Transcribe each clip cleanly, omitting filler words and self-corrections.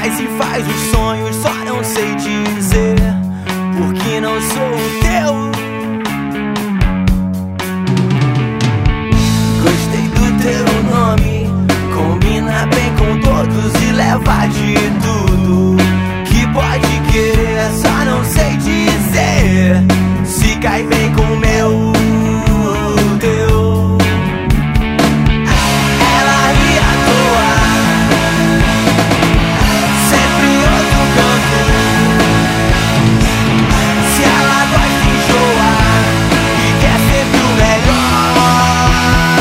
traz e faz os sonhos, só não sei dizer porque não sou o teu. Gostei do teu nome, combina bem com todos e leva de tudo que pode querer, só não sei dizer se cai bem com o meu, teu. Ela ri à toa, sempre outro canto. Se ela gosta enjoa e quer sempre o melhor,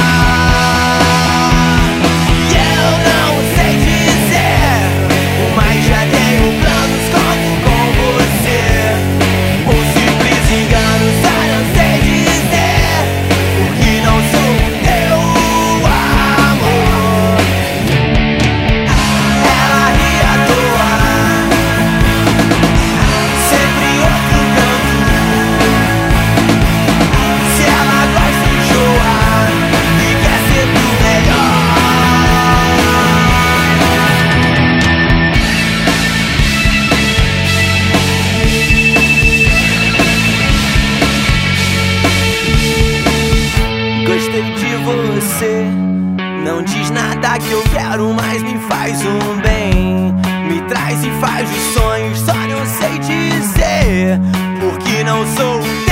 e eu não sei dizer, mas já tenho planos, conto com você. Um simples engano, só não sei dizer porque não sou o teu amor. Ela ri à toa, sempre outro canto. Se ela gosta enjoa e quer sempre o melhor. Gostei de você, não diz nada que eu quero, mas me faz um bem. Me traz e faz os sonhos, só não sei dizer porque não sou